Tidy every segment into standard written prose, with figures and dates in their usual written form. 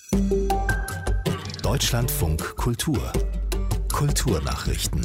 Deutschlandfunk Kultur. Kulturnachrichten.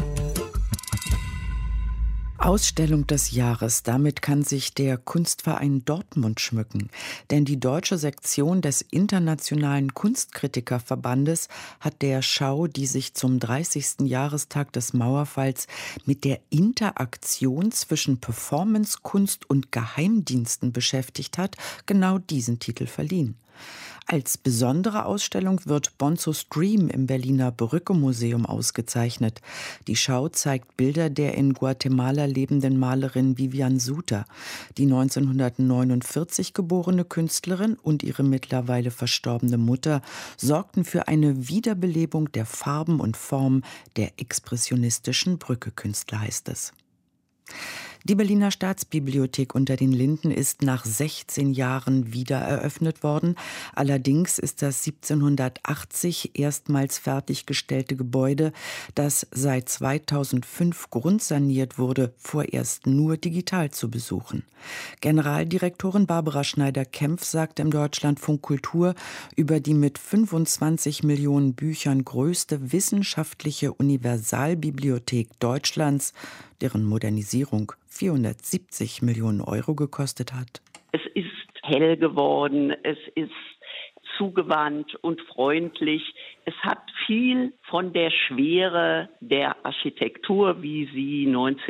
Ausstellung des Jahres. Damit kann sich der Kunstverein Dortmund schmücken. Denn die deutsche Sektion des Internationalen Kunstkritikerverbandes hat der Schau, die sich zum 30. Jahrestag des Mauerfalls mit der Interaktion zwischen Performancekunst und Geheimdiensten beschäftigt hat, genau diesen Titel verliehen. Als besondere Ausstellung wird Bonzos Dream im Berliner Brücke-Museum ausgezeichnet. Die Schau zeigt Bilder der in Guatemala lebenden Malerin Vivian Suter. Die 1949 geborene Künstlerin und ihre mittlerweile verstorbene Mutter sorgten für eine Wiederbelebung der Farben und Formen der expressionistischen Brücke-Künstler, heißt es. Die Berliner Staatsbibliothek unter den Linden ist nach 16 Jahren wieder eröffnet worden. Allerdings ist das 1780 erstmals fertiggestellte Gebäude, das seit 2005 grundsaniert wurde, vorerst nur digital zu besuchen. Generaldirektorin Barbara Schneider-Kempf sagte im Deutschlandfunk Kultur über die mit 25 Millionen Büchern größte wissenschaftliche Universalbibliothek Deutschlands, deren Modernisierung 470 Millionen Euro gekostet hat. Es ist hell geworden, es ist zugewandt und freundlich. Es hat viel von der Schwere der Architektur, wie sie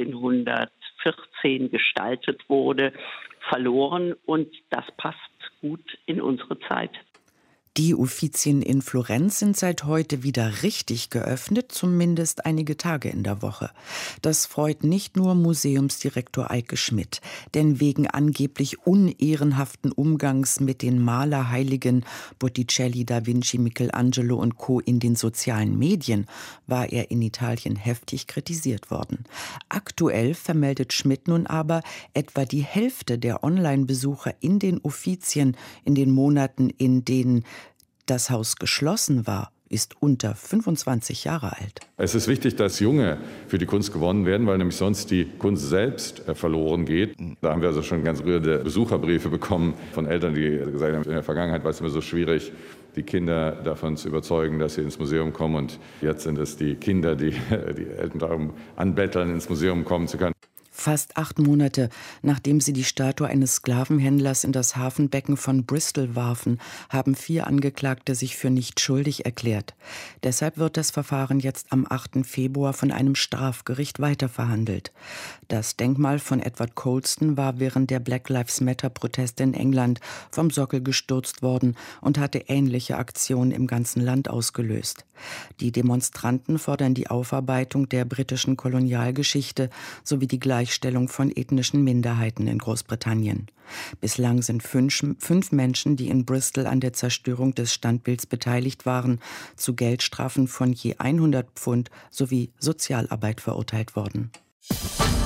1914 gestaltet wurde, verloren. Und das passt gut in unsere Zeit. Die Uffizien in Florenz sind seit heute wieder richtig geöffnet, zumindest einige Tage in der Woche. Das freut nicht nur Museumsdirektor Eike Schmidt, denn wegen angeblich unehrenhaften Umgangs mit den Malerheiligen Botticelli, Da Vinci, Michelangelo und Co. in den sozialen Medien war er in Italien heftig kritisiert worden. Aktuell vermeldet Schmidt nun aber, etwa die Hälfte der Online-Besucher in den Uffizien in den Monaten, in denen das Haus geschlossen war, ist unter 25 Jahre alt. Es ist wichtig, dass Junge für die Kunst gewonnen werden, weil nämlich sonst die Kunst selbst verloren geht. Da haben wir also schon ganz rührende Besucherbriefe bekommen von Eltern, die gesagt haben, in der Vergangenheit war es immer so schwierig, die Kinder davon zu überzeugen, dass sie ins Museum kommen. Und jetzt sind es die Kinder, die Eltern darum anbetteln, ins Museum kommen zu können. Fast 8 Monate, nachdem sie die Statue eines Sklavenhändlers in das Hafenbecken von Bristol warfen, haben 4 Angeklagte sich für nicht schuldig erklärt. Deshalb wird das Verfahren jetzt am 8. Februar von einem Strafgericht weiterverhandelt. Das Denkmal von Edward Colston war während der Black Lives Matter-Proteste in England vom Sockel gestürzt worden und hatte ähnliche Aktionen im ganzen Land ausgelöst. Die Demonstranten fordern die Aufarbeitung der britischen Kolonialgeschichte sowie die Gleichstellung von ethnischen Minderheiten in Großbritannien. Bislang sind 5 Menschen, die in Bristol an der Zerstörung des Standbilds beteiligt waren, zu Geldstrafen von je 100 Pfund sowie Sozialarbeit verurteilt worden.